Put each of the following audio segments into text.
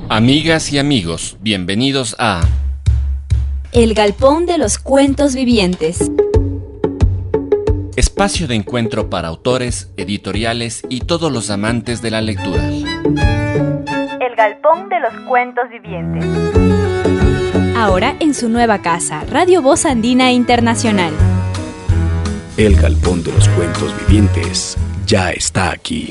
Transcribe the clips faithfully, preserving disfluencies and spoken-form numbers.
Amigas y amigos, bienvenidos a El Galpón de los Cuentos Vivientes. Espacio de encuentro para autores, editoriales y todos los amantes de la lectura. El Galpón de los Cuentos Vivientes. Ahora en su nueva casa, Radio Voz Andina Internacional. El Galpón de los Cuentos Vivientes ya está aquí.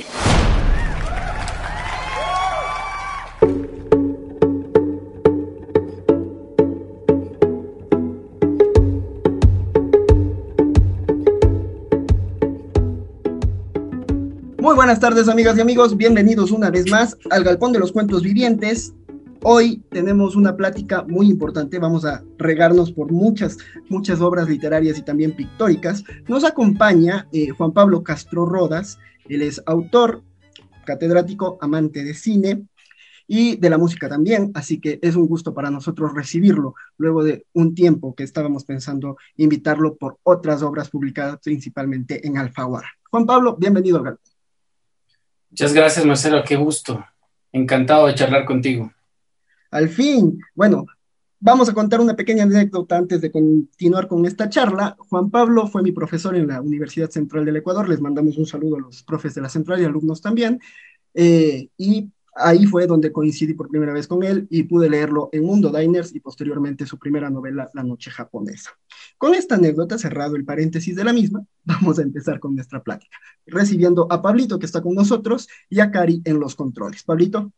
Muy buenas tardes, amigas y amigos, bienvenidos una vez más al Galpón de los Cuentos Vivientes. Hoy tenemos una plática muy importante, vamos a regarnos por muchas, muchas obras literarias y también pictóricas. Nos acompaña eh, Juan Pablo Castro Rodas, él es autor, catedrático, amante de cine y de la música también, así que es un gusto para nosotros recibirlo, luego de un tiempo que estábamos pensando invitarlo por otras obras publicadas principalmente en Alfaguara. Juan Pablo, bienvenido al Galpón. Muchas gracias, Marcelo, qué gusto. Encantado de charlar contigo. Al fin, bueno, vamos a contar una pequeña anécdota antes de continuar con esta charla. Juan Pablo fue mi profesor en la Universidad Central del Ecuador, les mandamos un saludo a los profes de la Central y alumnos también, eh, y ahí fue donde coincidí por primera vez con él y pude leerlo en Mundo Diners y posteriormente su primera novela, La Noche Japonesa. Con esta anécdota, cerrado el paréntesis de la misma, vamos a empezar con nuestra plática, recibiendo a Pablito, que está con nosotros, y a Cari en los controles. Pablito.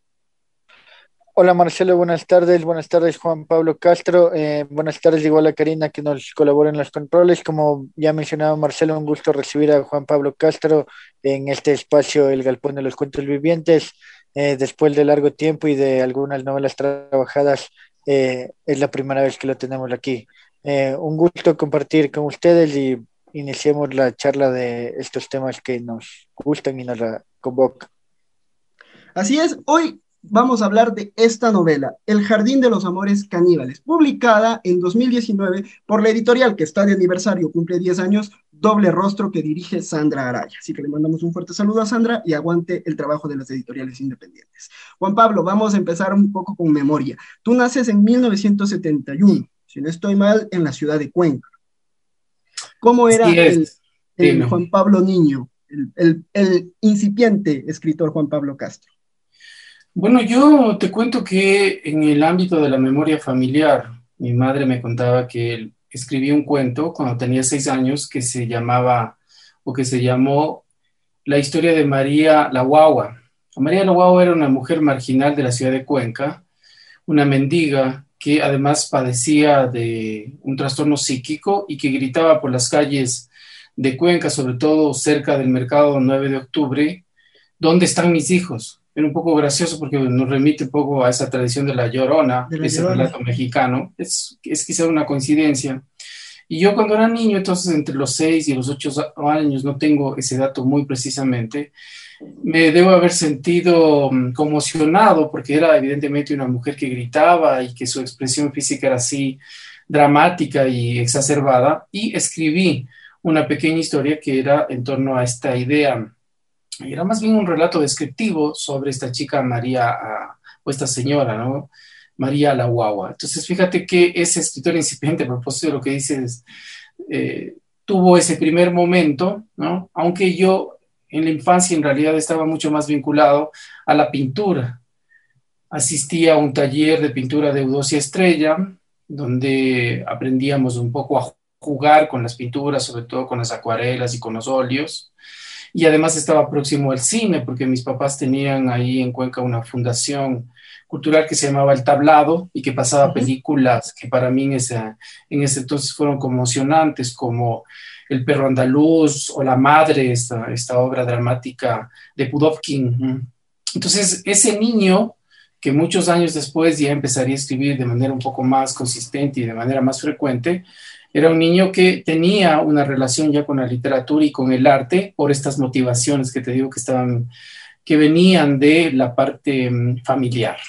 Hola Marcelo, buenas tardes, buenas tardes Juan Pablo Castro, eh, buenas tardes igual a Karina que nos colabora en los controles. Como ya mencionaba Marcelo, un gusto recibir a Juan Pablo Castro en este espacio, El Galpón de los Cuentos Vivientes. Eh, después de largo tiempo y de algunas novelas trabajadas, eh, es la primera vez que lo tenemos aquí. Eh, un gusto compartir con ustedes y iniciemos la charla de estos temas que nos gustan y nos la convocan. Así es, hoy vamos a hablar de esta novela, El Jardín de los Amores Caníbales, publicada en dos mil diecinueve por la editorial que está de aniversario, cumple diez años, Doble Rostro, que dirige Sandra Araya. Así que le mandamos un fuerte saludo a Sandra y aguante el trabajo de las editoriales independientes. Juan Pablo, vamos a empezar un poco con memoria. Tú naces en mil novecientos setenta y uno, si no estoy mal, en la ciudad de Cuenca. ¿Cómo era el, el Juan Pablo niño, el, el, el incipiente escritor Juan Pablo Castro? Bueno, yo te cuento que en el ámbito de la memoria familiar, mi madre me contaba que él escribió un cuento cuando tenía seis años que se llamaba, o que se llamó La historia de María la Guagua. María la Guagua era una mujer marginal de la ciudad de Cuenca, una mendiga que además padecía de un trastorno psíquico y que gritaba por las calles de Cuenca, sobre todo cerca del mercado nueve de octubre, ¿dónde están mis hijos? Era un poco gracioso porque nos remite un poco a esa tradición de la Llorona, de la ese Llorona. Relato mexicano. Es, es quizá una coincidencia. Y yo cuando era niño, entonces entre los seis y los ocho años, no tengo ese dato muy precisamente, me debo haber sentido conmocionado porque era evidentemente una mujer que gritaba y que su expresión física era así dramática y exacerbada, y escribí una pequeña historia que era en torno a esta idea. Era más bien un relato descriptivo sobre esta chica María, o esta señora, ¿no? María la Guagua. Entonces, fíjate que ese escritor incipiente, a propósito de lo que dices, eh, tuvo ese primer momento, ¿no? Aunque yo en la infancia en realidad estaba mucho más vinculado a la pintura. Asistí a un taller de pintura de Eudocia Estrella, donde aprendíamos un poco a jugar con las pinturas, sobre todo con las acuarelas y con los óleos. Y además estaba próximo al cine, porque mis papás tenían ahí en Cuenca una fundación cultural que se llamaba El Tablado y que pasaba uh-huh. películas que para mí en ese, en ese entonces fueron conmocionantes, como El Perro Andaluz o La Madre, esta, esta obra dramática de Pudovkin. Entonces, ese niño que muchos años después ya empezaría a escribir de manera un poco más consistente y de manera más frecuente, era un niño que tenía una relación ya con la literatura y con el arte por estas motivaciones que te digo que estaban, que venían de la parte um, familiar.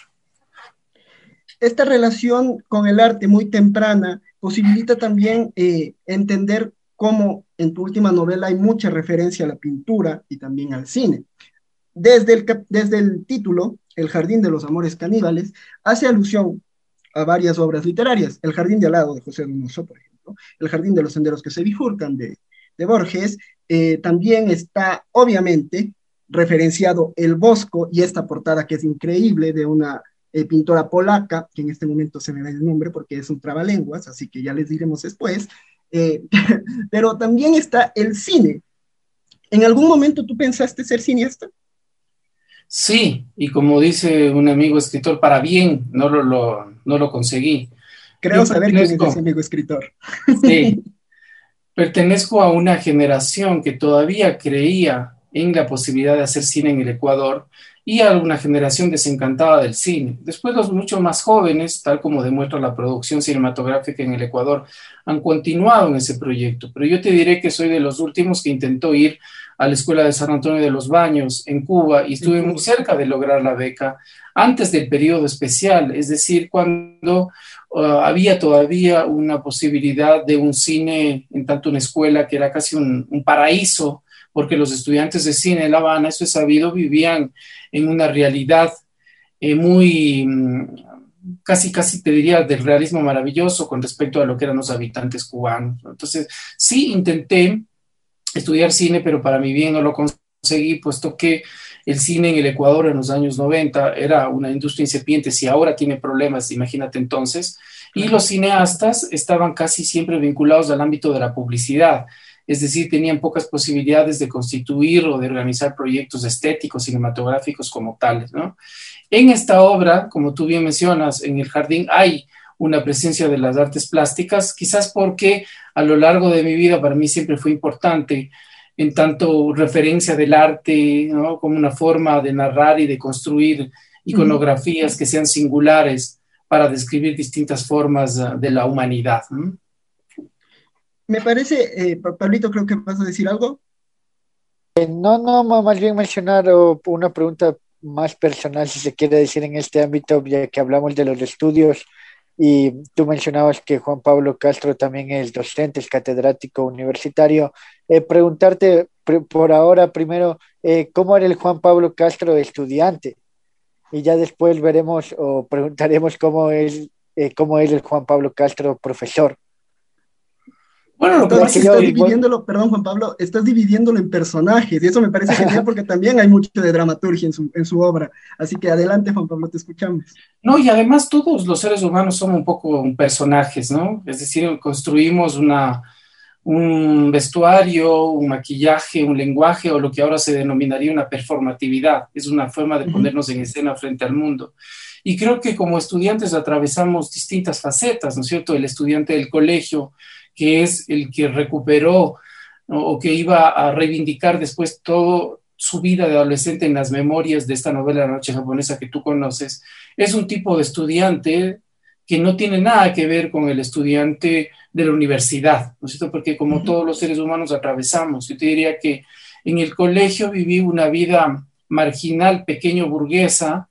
Esta relación con el arte muy temprana posibilita también eh, entender cómo en tu última novela hay mucha referencia a la pintura y también al cine. desde el, desde el título, El Jardín de los Amores Caníbales, hace alusión a varias obras literarias. El Jardín de al lado de José Donoso, por ejemplo, El Jardín de los Senderos que se bifurcan de, de Borges, eh, también está obviamente referenciado El Bosco y esta portada que es increíble de una eh, pintora polaca, que en este momento se me da el nombre porque es un trabalenguas, así que ya les diremos después, eh, pero también está el cine. ¿En algún momento tú pensaste ser cineasta? Sí, y como dice un amigo escritor, para bien no lo, lo, no lo conseguí. Creo Yo saber quién es pertenezco, ese amigo escritor. sí, pertenezco a una generación que todavía creía en la posibilidad de hacer cine en el Ecuador y a una generación desencantada del cine. Después los mucho más jóvenes, tal como demuestra la producción cinematográfica en el Ecuador, han continuado en ese proyecto. Pero yo te diré que soy de los últimos que intentó ir a la Escuela de San Antonio de los Baños en Cuba y estuve muy cerca de lograr la beca antes del periodo especial, es decir, cuando uh, había todavía una posibilidad de un cine, en tanto una escuela que era casi un, un paraíso, porque los estudiantes de cine en La Habana, eso es sabido, vivían en una realidad eh, muy, casi, casi te diría, del realismo maravilloso con respecto a lo que eran los habitantes cubanos. Entonces, sí intenté estudiar cine, pero para mi bien no lo conseguí, puesto que el cine en el Ecuador en los años noventa era una industria incipiente, si ahora tiene problemas, imagínate entonces, y los cineastas estaban casi siempre vinculados al ámbito de la publicidad, es decir, tenían pocas posibilidades de constituir o de organizar proyectos estéticos, cinematográficos como tales, ¿no? En esta obra, como tú bien mencionas, en el jardín hay una presencia de las artes plásticas, quizás porque a lo largo de mi vida para mí siempre fue importante, en tanto referencia del arte, ¿no? Como una forma de narrar y de construir iconografías que sean singulares para describir distintas formas de la humanidad, ¿no? Me parece, eh, Pablito, creo que vas a decir algo. Eh, no, no, más bien mencionar oh, una pregunta más personal, si se quiere decir, en este ámbito, ya que hablamos de los estudios, y tú mencionabas que Juan Pablo Castro también es docente, es catedrático universitario. Eh, preguntarte pr por ahora, primero, eh, ¿cómo era el Juan Pablo Castro estudiante? Y ya después veremos o preguntaremos cómo es, eh, cómo es el Juan Pablo Castro profesor. Bueno, lo que Estás, pasa es estás que... dividiéndolo, perdón Juan Pablo, estás dividiéndolo en personajes y eso me parece genial porque también hay mucho de dramaturgia en su, en su obra. Así que adelante Juan Pablo, te escuchamos. No, y además todos los seres humanos somos un poco personajes, ¿no? Es decir, construimos una, un vestuario, un maquillaje, un lenguaje o lo que ahora se denominaría una performatividad. Es una forma de ponernos en escena frente al mundo. Y creo que como estudiantes atravesamos distintas facetas, ¿no es cierto? El estudiante del colegio, que es el que recuperó, ¿no? O que iba a reivindicar después todo su vida de adolescente en las memorias de esta novela La Noche Japonesa que tú conoces, es un tipo de estudiante que no tiene nada que ver con el estudiante de la universidad, ¿no es cierto? Porque como uh-huh. todos los seres humanos atravesamos, yo te diría que en el colegio viví una vida marginal, pequeño burguesa,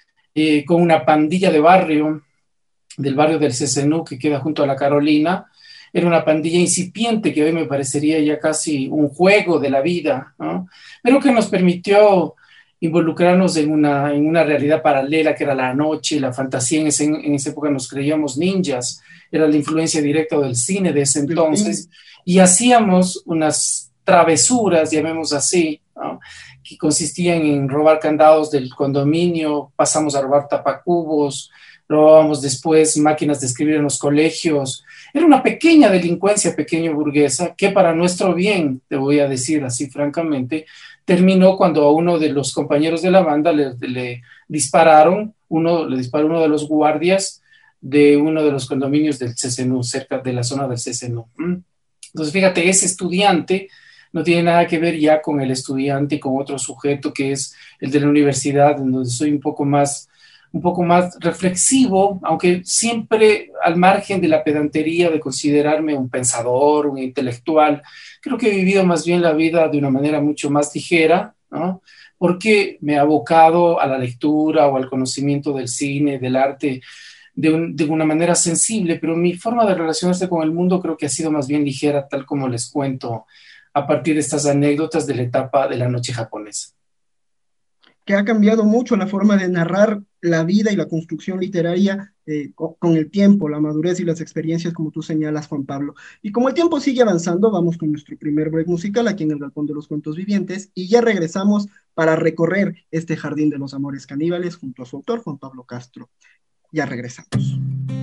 eh, con una pandilla de barrio, del barrio del C C N U que queda junto a la Carolina. Era una pandilla incipiente que hoy me parecería ya casi un juego de la vida, ¿no? Pero que nos permitió involucrarnos en una, en una realidad paralela que era la noche, la fantasía. En, ese, en esa época nos creíamos ninjas, era la influencia directa del cine de ese entonces, y hacíamos unas travesuras, llamemos así, ¿no? Que consistían en robar candados del condominio, pasamos a robar tapacubos, robábamos después máquinas de escribir en los colegios. Era una pequeña delincuencia, pequeño burguesa, que para nuestro bien, te voy a decir así francamente, terminó cuando a uno de los compañeros de la banda le, le dispararon, uno, le disparó uno de los guardias de uno de los condominios del C C N U, cerca de la zona del C C N U. Entonces, fíjate, ese estudiante no tiene nada que ver ya con el estudiante y con otro sujeto que es el de la universidad, donde soy un poco más... un poco más reflexivo, aunque siempre al margen de la pedantería de considerarme un pensador, un intelectual. Creo que he vivido más bien la vida de una manera mucho más ligera, ¿no? Porque me he abocado a la lectura o al conocimiento del cine, del arte, de, un, de una manera sensible, pero mi forma de relacionarse con el mundo creo que ha sido más bien ligera, tal como les cuento a partir de estas anécdotas de la etapa de La Noche Japonesa. que ha cambiado mucho la forma de narrar la vida y la construcción literaria eh, con, con el tiempo, la madurez y las experiencias, como tú señalas, Juan Pablo. Y como el tiempo sigue avanzando, vamos con nuestro primer break musical aquí en el Galpón de los Cuentos Vivientes, y ya regresamos para recorrer este jardín de los amores caníbales junto a su autor, Juan Pablo Castro. Ya regresamos.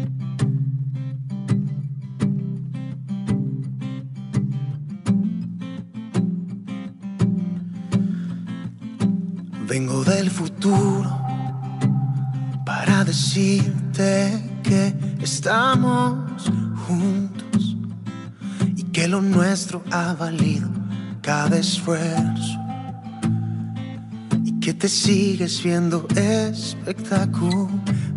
Vengo del futuro para decirte que estamos juntos y que lo nuestro ha valido cada esfuerzo y que te sigues viendo espectacular.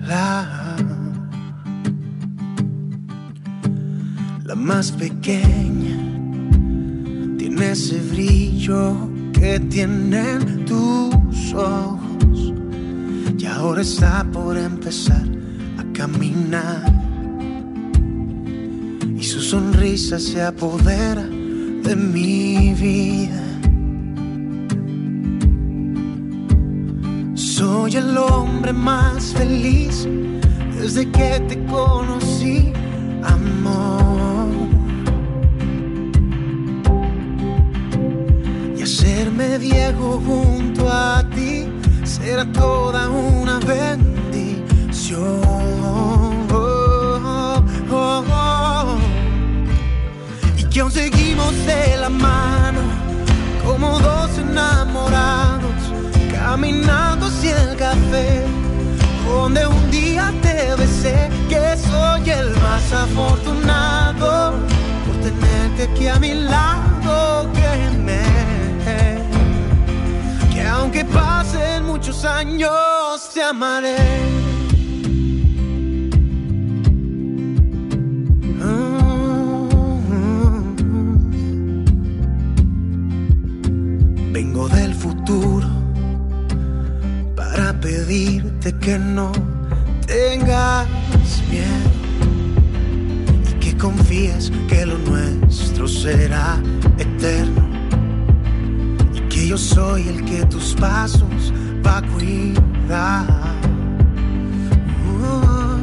La más pequeña tiene ese brillo que tienen tus ojos y ahora está por empezar a caminar y su sonrisa se apodera de mi vida. Soy el hombre más feliz desde que te conocí, amor. Hacerme viejo junto a ti será toda una bendición. Oh, oh, oh. Y que aún seguimos de la mano como dos enamorados, caminando hacia el café donde un día te besé. Que soy el más afortunado por tenerte aquí a mi lado, créeme. Que aunque pasen muchos años te amaré. Vengo del futuro para pedirte que no tengas miedo y que confíes que lo nuestro será eterno. Que yo soy el que tus pasos va a cuidar. Uh,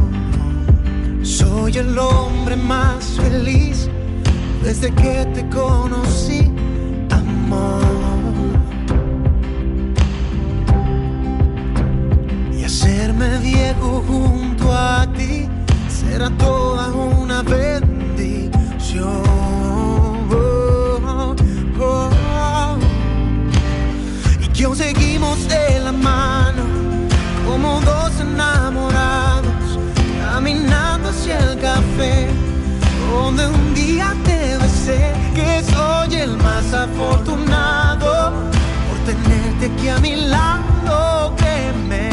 soy el hombre más feliz desde que te conocí, amor. Y hacerme viejo junto a ti será toda una bendición. Oh, oh, oh. Y aún seguimos de la mano como dos enamorados, caminando hacia el café donde un día te besé. Que soy el más afortunado por tenerte aquí a mi lado, créeme.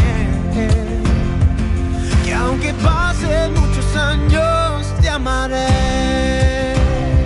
Que aunque pasen muchos años te amaré.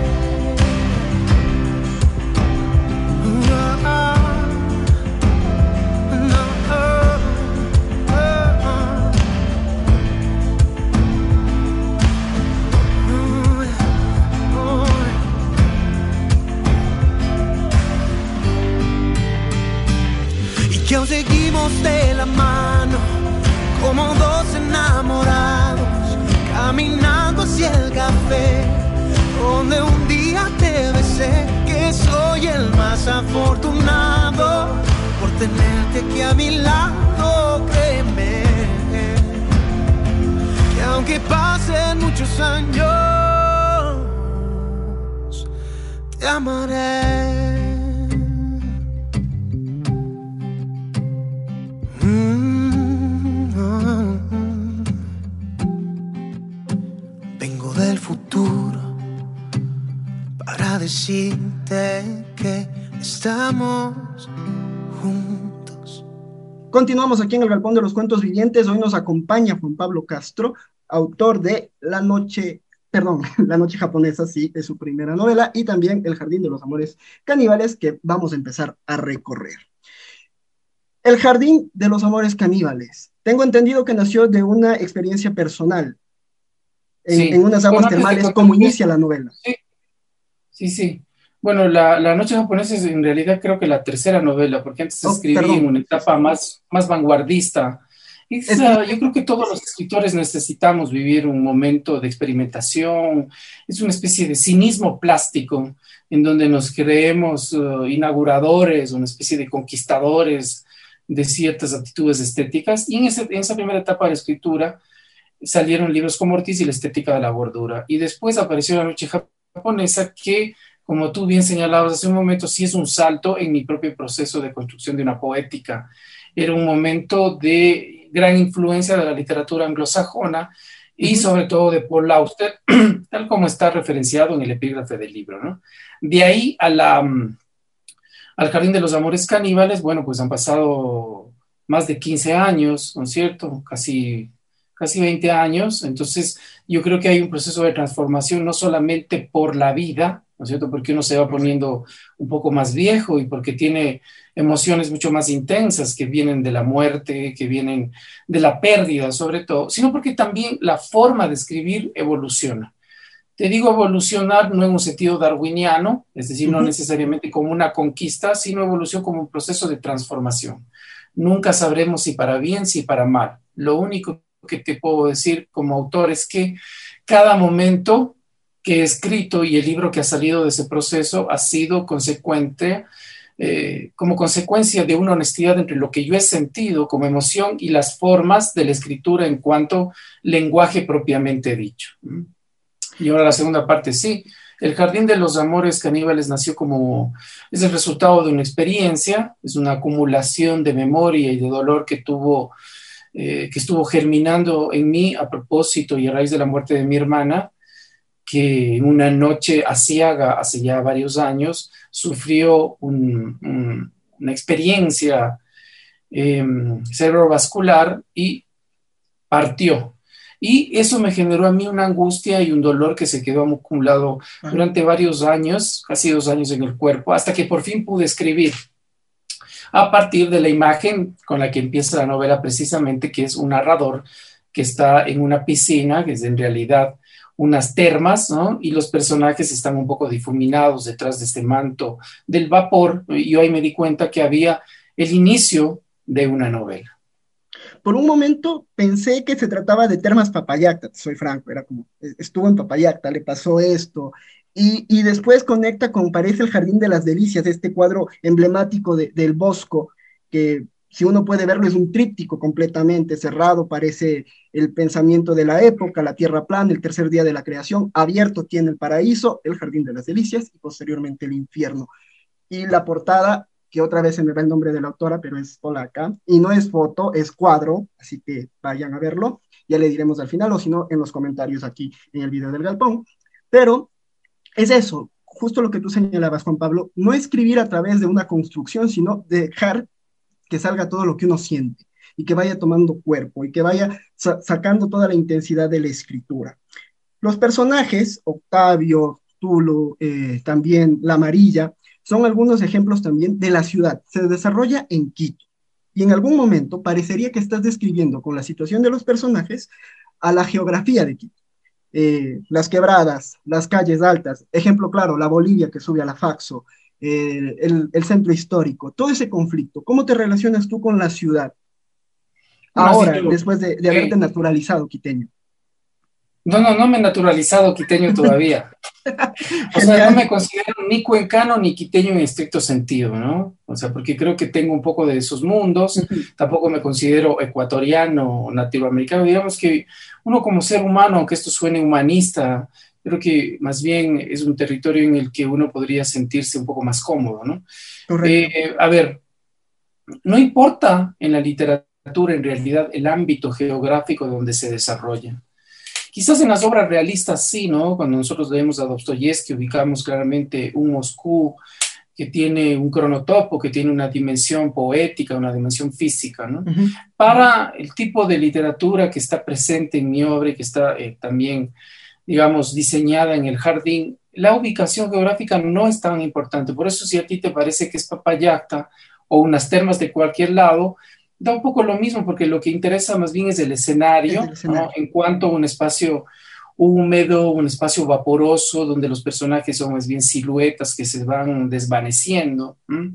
Que aún seguimos de la mano como dos enamorados, caminando hacia el café donde un día te besé. Que soy el más afortunado por tenerte aquí a mi lado, créeme. Que aunque pasen muchos años te amaré. Vengo del futuro para decirte que estamos juntos. Continuamos aquí en el Galpón de los Cuentos Vivientes. Hoy nos acompaña Juan Pablo Castro, autor de La Noche, perdón, La Noche Japonesa, sí, es su primera novela, y también El Jardín de los Amores Caníbales, que vamos a empezar a recorrer. El Jardín de los Amores Caníbales. Tengo entendido que nació de una experiencia personal en, sí. en unas aguas bueno, termales. ¿Cómo inicia la novela? Sí, sí, sí. Bueno, la, la Noche Japonesa es en realidad creo que la tercera novela, porque antes Oh, escribí perdón. en una etapa más, más vanguardista. Es, Es ah, que, yo creo que todos los escritores necesitamos vivir un momento de experimentación, es una especie de cinismo plástico en donde nos creemos uh, inauguradores, una especie de conquistadores de ciertas actitudes estéticas. Y en, ese, en esa primera etapa de la escritura salieron libros como Ortiz y la estética de la gordura. Y después apareció La Noche Japonesa, que, como tú bien señalabas hace un momento, sí es un salto en mi propio proceso de construcción de una poética. Era un momento de gran influencia de la literatura anglosajona y ujú. sobre todo de Paul Auster, tal como está referenciado en el epígrafe del libro, ¿no? De ahí a la, al Jardín de los Amores Caníbales, bueno, pues han pasado más de quince años, ¿no es cierto? Casi, casi veinte años. Entonces, yo creo que hay un proceso de transformación no solamente por la vida, ¿no es cierto? Porque uno se va poniendo un poco más viejo y porque tiene emociones mucho más intensas que vienen de la muerte, que vienen de la pérdida sobre todo, sino porque también la forma de escribir evoluciona. Te digo evolucionar no en un sentido darwiniano, es decir, no Ujú. necesariamente como una conquista, sino evolución como un proceso de transformación. Nunca sabremos si para bien, si para mal. Lo único que te puedo decir como autor es que cada momento que he escrito y el libro que ha salido de ese proceso ha sido consecuente, eh, como consecuencia de una honestidad entre lo que yo he sentido como emoción y las formas de la escritura en cuanto lenguaje propiamente dicho. Y ahora la segunda parte, sí. El Jardín de los Amores Caníbales nació como, es el resultado de una experiencia, es una acumulación de memoria y de dolor que tuvo, eh, que estuvo germinando en mí a propósito y a raíz de la muerte de mi hermana, que en una noche aciaga hace ya varios años sufrió un, un, una experiencia eh, cerebrovascular y partió. Y eso me generó a mí una angustia y un dolor que se quedó acumulado Ajá. durante varios años, casi dos años en el cuerpo, hasta que por fin pude escribir a partir de la imagen con la que empieza la novela precisamente, que es un narrador que está en una piscina, que es en realidad unas termas, ¿no? Y los personajes están un poco difuminados detrás de este manto del vapor. Y yo ahí me di cuenta que había el inicio de una novela. Por un momento pensé que se trataba de Termas Papayacta, soy franco, era como, eh, estuvo en Papayacta, le pasó esto, y, y después conecta con, parece el Jardín de las Delicias, este cuadro emblemático de, del Bosco, que si uno puede verlo es un tríptico completamente cerrado, parece el pensamiento de la época, la tierra plana, el tercer día de la creación, abierto tiene el paraíso, el Jardín de las Delicias y posteriormente el infierno. Y la portada, que otra vez se me va el nombre de la autora, pero es polaca, y no es foto, es cuadro, así que vayan a verlo, ya le diremos al final, o si no, en los comentarios aquí en el video del galpón, pero es eso, justo lo que tú señalabas, Juan Pablo, no escribir a través de una construcción, sino dejar que salga todo lo que uno siente, y que vaya tomando cuerpo, y que vaya sa sacando toda la intensidad de la escritura. Los personajes, Octavio, Tulo, eh, también La Amarilla, son algunos ejemplos también de la ciudad. Se desarrolla en Quito. Y en algún momento parecería que estás describiendo con la situación de los personajes a la geografía de Quito. Eh, las quebradas, las calles altas, ejemplo claro, la Bolivia que sube a la Faxo, eh, el, el centro histórico, todo ese conflicto. ¿Cómo te relacionas tú con la ciudad Bueno, has ahora, dicho, después de, de haberte eh, naturalizado quiteño? no, no, no me he naturalizado quiteño todavía. O sea, no Genial. me considero ni cuencano ni quiteño en estricto sentido, ¿no? O sea, porque creo que tengo un poco de esos mundos, tampoco me considero ecuatoriano o nativoamericano, digamos que uno como ser humano, aunque esto suene humanista, creo que más bien es un territorio en el que uno podría sentirse un poco más cómodo, ¿no? Correcto. Eh, a ver, no importa en la literatura en realidad el ámbito geográfico donde se desarrolla. Quizás en las obras realistas sí, ¿no? Cuando nosotros leemos a Dostoyevsky ubicamos claramente un Moscú que tiene un cronotopo, que tiene una dimensión poética, una dimensión física, ¿no? Uh-huh. Para el tipo de literatura que está presente en mi obra y que está eh, también, digamos, diseñada en el jardín, la ubicación geográfica no es tan importante. Por eso si a ti te parece que es Papayacta o unas termas de cualquier lado, da un poco lo mismo, porque lo que interesa más bien es el escenario, Es el escenario. ¿no? En cuanto a un espacio, húmedo, un espacio vaporoso donde los personajes son más bien siluetas que se van desvaneciendo. ¿Mm?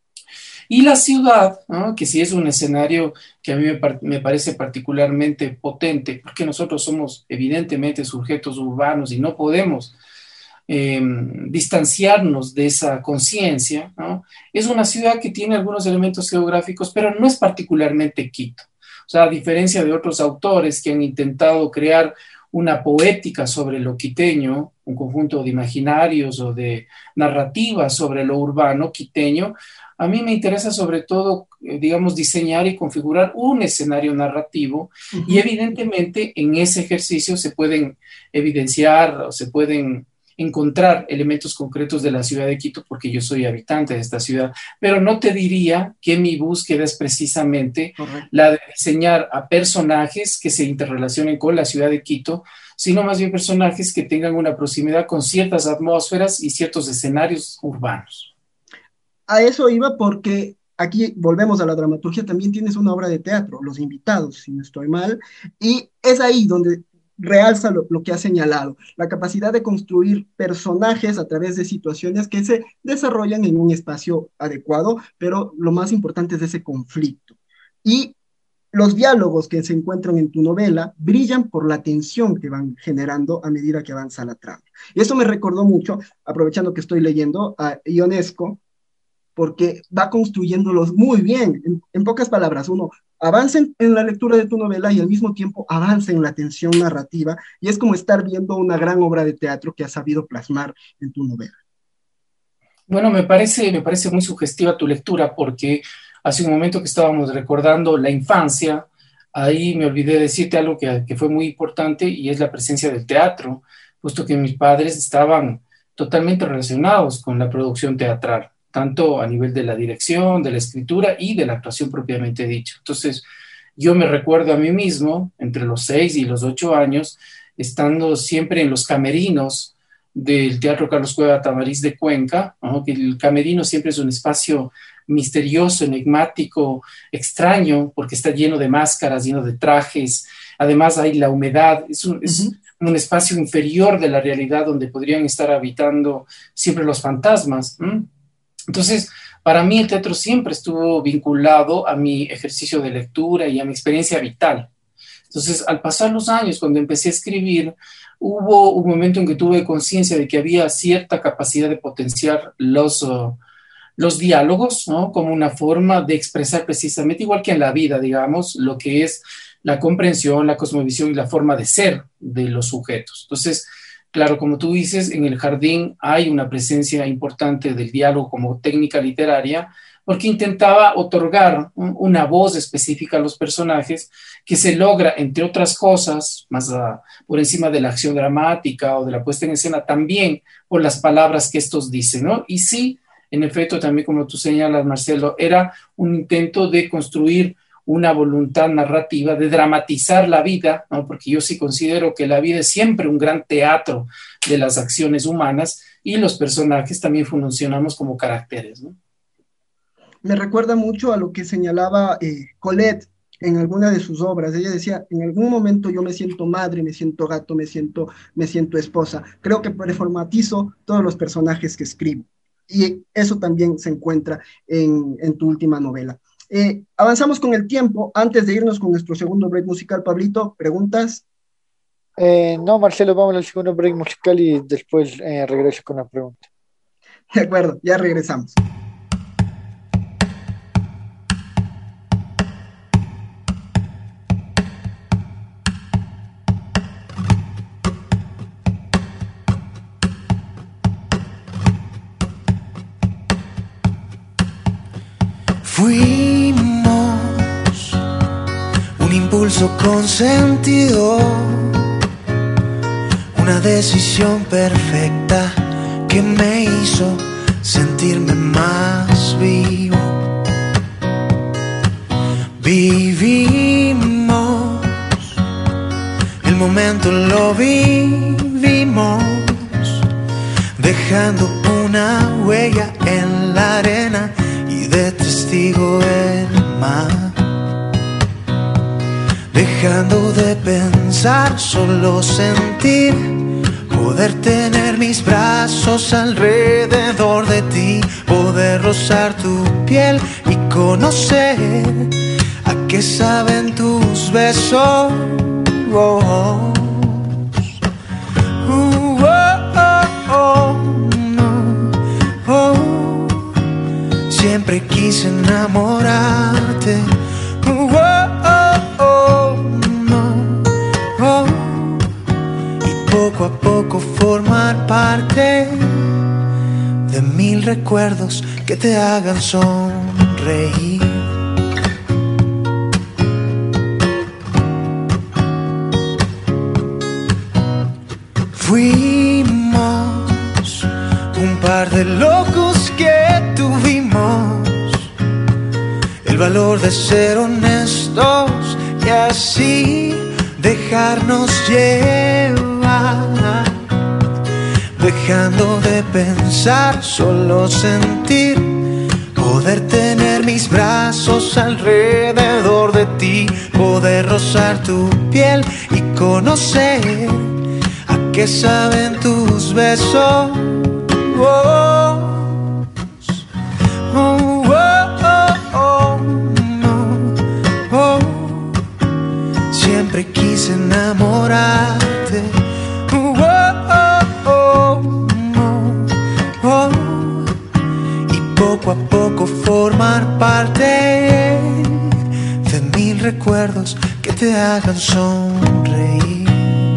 Y la ciudad, ¿no? Que sí es un escenario que a mí me, par- me parece particularmente potente, porque nosotros somos evidentemente sujetos urbanos y no podemos eh, distanciarnos de esa conciencia, ¿no? Es una ciudad que tiene algunos elementos geográficos, pero no es particularmente Quito. O sea, a diferencia de otros autores que han intentado crear una poética sobre lo quiteño, un conjunto de imaginarios o de narrativas sobre lo urbano quiteño, a mí me interesa sobre todo, eh, digamos, diseñar y configurar un escenario narrativo uh-huh. y evidentemente en ese ejercicio se pueden evidenciar o se pueden encontrar elementos concretos de la ciudad de Quito porque yo soy habitante de esta ciudad, pero no te diría que mi búsqueda es precisamente Correcto. La de diseñar a personajes que se interrelacionen con la ciudad de Quito, sino más bien personajes que tengan una proximidad con ciertas atmósferas y ciertos escenarios urbanos. A eso iba porque aquí volvemos a la dramaturgia, también tienes una obra de teatro, Los Invitados, si no estoy mal, y es ahí donde realza lo, lo que has señalado, la capacidad de construir personajes a través de situaciones que se desarrollan en un espacio adecuado, pero lo más importante es ese conflicto. Y los diálogos que se encuentran en tu novela brillan por la tensión que van generando a medida que avanza la trama. Y eso me recordó mucho, aprovechando que estoy leyendo, a Ionesco, porque va construyéndolos muy bien. En, en pocas palabras, uno avanza en, en la lectura de tu novela y al mismo tiempo avanza en la tensión narrativa, y es como estar viendo una gran obra de teatro que has sabido plasmar en tu novela. Bueno, me parece, me parece muy sugestiva tu lectura, porque hace un momento que estábamos recordando la infancia, ahí me olvidé decirte algo que, que fue muy importante, y es la presencia del teatro, puesto que mis padres estaban totalmente relacionados con la producción teatral, tanto a nivel de la dirección, de la escritura y de la actuación propiamente dicho. Entonces, yo me recuerdo a mí mismo, entre los seis y los ocho años, estando siempre en los camerinos del Teatro Carlos Cueva Tamariz de Cuenca, ¿no? Que el camerino siempre es un espacio misterioso, enigmático, extraño, porque está lleno de máscaras, lleno de trajes, además hay la humedad, es un, es uh-huh. un espacio inferior de la realidad donde podrían estar habitando siempre los fantasmas. ¿Mm? Entonces, para mí el teatro siempre estuvo vinculado a mi ejercicio de lectura y a mi experiencia vital. Entonces, al pasar los años, cuando empecé a escribir, hubo un momento en que tuve conciencia de que había cierta capacidad de potenciar los, uh, los diálogos, ¿no? Como una forma de expresar precisamente, igual que en la vida, digamos, lo que es la comprensión, la cosmovisión y la forma de ser de los sujetos. Entonces, claro, como tú dices, en El Jardín hay una presencia importante del diálogo como técnica literaria, porque intentaba otorgar una voz específica a los personajes que se logra, entre otras cosas, más a, por encima de la acción dramática o de la puesta en escena, también por las palabras que estos dicen, ¿no? Y sí, en efecto, también como tú señalas, Marcelo, era un intento de construir una voluntad narrativa de dramatizar la vida, ¿no? Porque yo sí considero que la vida es siempre un gran teatro de las acciones humanas y los personajes también funcionamos como caracteres, ¿no? Me recuerda mucho a lo que señalaba eh, Colette en alguna de sus obras. Ella decía, en algún momento yo me siento madre, me siento gato, me siento, me siento esposa. Creo que preformatizo todos los personajes que escribo. Y eso también se encuentra en, en tu última novela. Eh, avanzamos con el tiempo. Antes de irnos con nuestro segundo break musical, Pablito, ¿preguntas? Eh, no, Marcelo, vamos al segundo break musical y después eh, regreso con la pregunta. De acuerdo, ya regresamos. Fuimos un impulso con sentido, una decisión perfecta que me hizo sentirme más vivo. Vivimos, el momento lo vivimos, dejando una huella en la arena y de testigo el mar. Deja dejando de pensar, solo sentir, poder tener mis brazos alrededor de ti, poder rozar tu piel y conocer a qué saben tus besos. Oh, oh. Uh, oh, oh, oh, no, oh. Siempre quise enamorarte. Uh, oh, oh, oh, no, oh. Y poco a poco formar parte de mil recuerdos que te hagan sonreír. Fuimos un par de locos que tuvimos el valor de ser honestos y así dejarnos llevar, dejando de pensar, solo sentir, poder tener mis brazos alrededor de ti, poder rozar tu piel y conocer a qué saben tus besos. Oh, oh, oh, oh, oh, no, oh. Siempre quise enamorarte. Oh, oh, oh, no, oh. Y poco a poco formar parte de mil recuerdos que te hagan sonreír.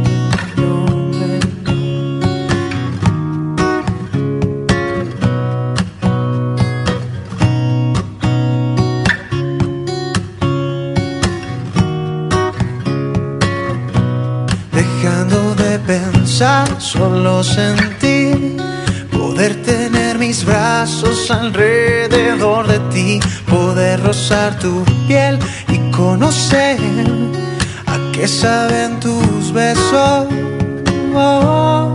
Dejando de pensar, solo sentir, poder tener mis brazos alrededor de ti, poder rozar tu piel y conocer a qué saben tus besos. Oh,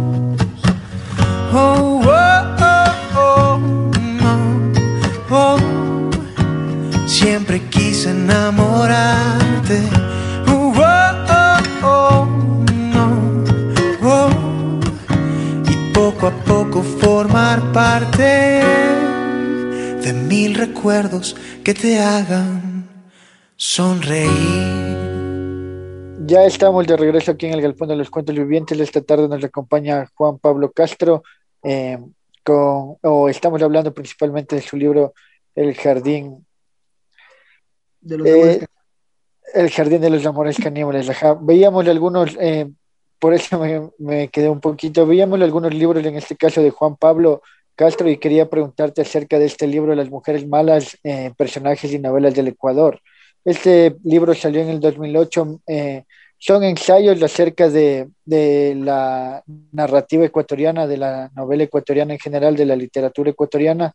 oh, oh, oh, oh, no, oh. Siempre quise enamorarte. Oh, oh, oh, no, oh. Y poco a poco formar parte de mil recuerdos que te hagan sonreír. Ya estamos de regreso aquí en el Galpón de los Cuentos Vivientes. Esta tarde nos acompaña Juan Pablo Castro, eh, con, o estamos hablando principalmente de su libro El Jardín De los amores eh, El Jardín de los Amores Caníbales. Ajá. Veíamos algunos, eh, por eso me, me quedé un poquito, veíamos algunos libros, en este caso de Juan Pablo Castro, y quería preguntarte acerca de este libro, Las Mujeres Malas, eh, Personajes y Novelas del Ecuador. Este libro salió en el dos mil ocho. Eh, son ensayos acerca de, de la narrativa ecuatoriana, de la novela ecuatoriana en general, de la literatura ecuatoriana.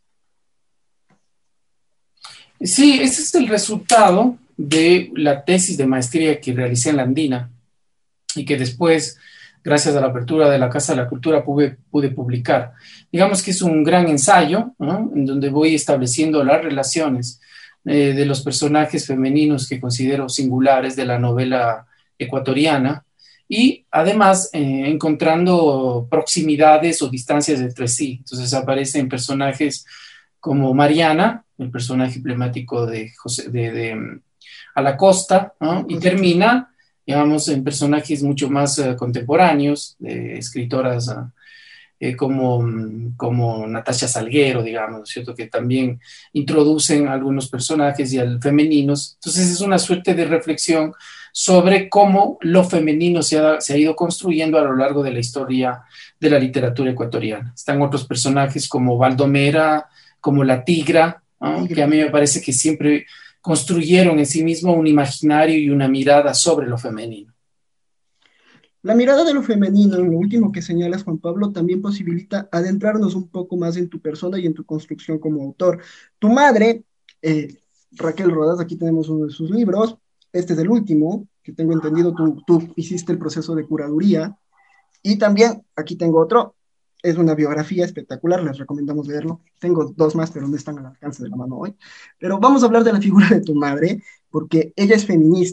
Sí, ese es el resultado de la tesis de maestría que realicé en la Andina y que después, gracias a la apertura de la Casa de la Cultura, pude, pude publicar. Digamos que es un gran ensayo, ¿no?, en donde voy estableciendo las relaciones eh, de los personajes femeninos que considero singulares de la novela ecuatoriana y además eh, encontrando proximidades o distancias entre sí. Entonces aparecen personajes como Mariana, el personaje emblemático de, José, de, de um, A la Costa, ¿no?, y termina, digamos, en personajes mucho más uh, contemporáneos, de escritoras uh, eh, como, como Natasha Salguero, digamos, ¿cierto?, que también introducen algunos personajes y al femeninos. Entonces es una suerte de reflexión sobre cómo lo femenino se ha, se ha ido construyendo a lo largo de la historia de la literatura ecuatoriana. Están otros personajes como Baldomera, como la Tigra, ¿no?, que a mí me parece que siempre construyeron en sí mismo un imaginario y una mirada sobre lo femenino. La mirada de lo femenino, en lo último que señalas, Juan Pablo, también posibilita adentrarnos un poco más en tu persona y en tu construcción como autor. Tu madre, eh, Raquel Rodas, aquí tenemos uno de sus libros, este es el último, que tengo entendido, tú, tú hiciste el proceso de curaduría, y también, aquí tengo otro, es una biografía espectacular, les recomendamos leerlo. Tengo dos más, pero no están al alcance de la mano hoy. Pero vamos a hablar de la figura de tu madre, porque ella es feminista,